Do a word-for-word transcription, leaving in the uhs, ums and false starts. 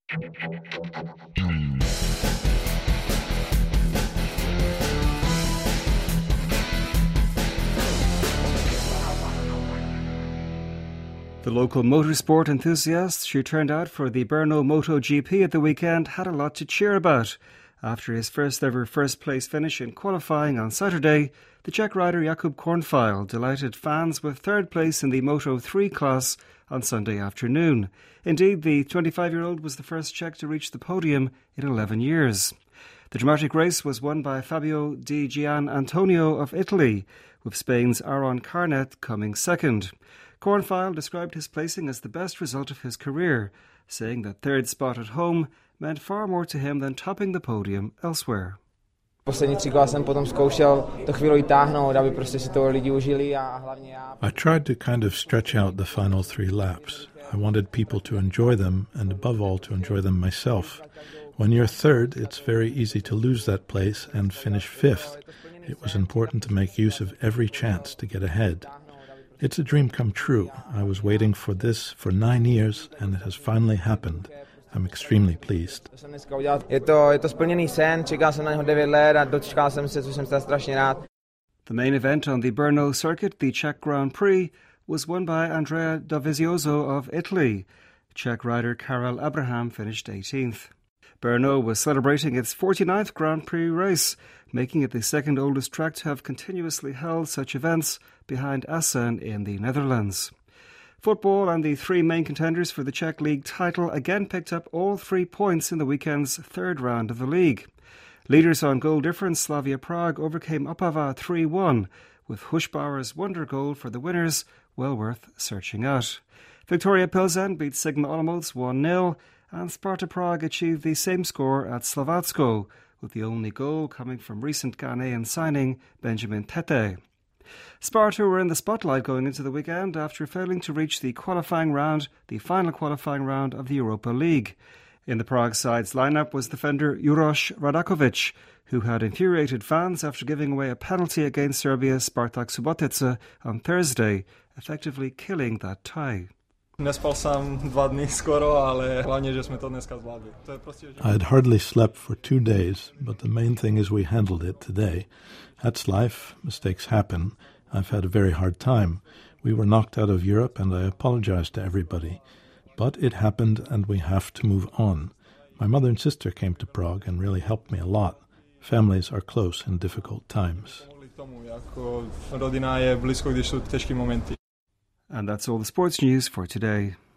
The local motorsport enthusiasts who turned out for the Brno MotoGP at the weekend had a lot to cheer about. After his first ever first-place finish in qualifying on Saturday, the Czech rider Jakub Kornfeil delighted fans with third place in the Moto three class on Sunday afternoon. Indeed, the twenty-five-year-old was the first Czech to reach the podium in eleven years. The dramatic race was won by Fabio Di Gian Antonio of Italy, with Spain's Aaron Canet coming second. Kornfeil described his placing as the best result of his career, saying that third spot at home meant far more to him than topping the podium elsewhere. I tried to kind of stretch out the final three laps. I wanted people to enjoy them, and above all to enjoy them myself. When you're third, it's very easy to lose that place and finish fifth. It was important to make use of every chance to get ahead. It's a dream come true. I was waiting for this for nine years, and it has finally happened. I'm extremely pleased. The main event on the Brno circuit, the Czech Grand Prix, was won by Andrea Dovizioso of Italy. Czech rider Karel Abraham finished eighteenth. Brno was celebrating its forty-ninth Grand Prix race, making it the second oldest track to have continuously held such events behind Assen in the Netherlands. Football and the three main contenders for the Czech League title again picked up all three points in the weekend's third round of the league. Leaders on goal difference, Slavia Prague overcame Opava three one, with Hushbauer's wonder goal for the winners well worth searching out. Victoria Pilsen beat Sigma Olomouc one nil, and Sparta Prague achieved the same score at Slovatsko, with the only goal coming from recent Ghanaian signing Benjamin Tete. Sparta were in the spotlight going into the weekend after failing to reach the qualifying round, the final qualifying round of the Europa League. In the Prague side's lineup was defender Uroš Radakovic, who had infuriated fans after giving away a penalty against Serbia's Spartak Subotica on Thursday, effectively killing that tie. I had hardly slept for two days, but the main thing is we handled it today. That's life. Mistakes happen. I've had a very hard time. We were knocked out of Europe, and I apologize to everybody. But it happened, and we have to move on. My mother and sister came to Prague and really helped me a lot. Families are close in difficult times. And that's all the sports news for today.